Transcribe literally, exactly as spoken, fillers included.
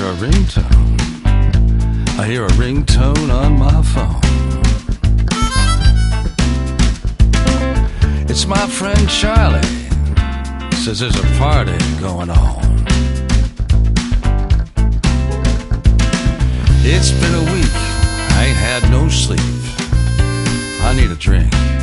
a ringtone. I hear a ringtone on my phone. It's my friend Charlie. Says there's a party going on. It's been a week. I ain't had no sleep. I need a drink.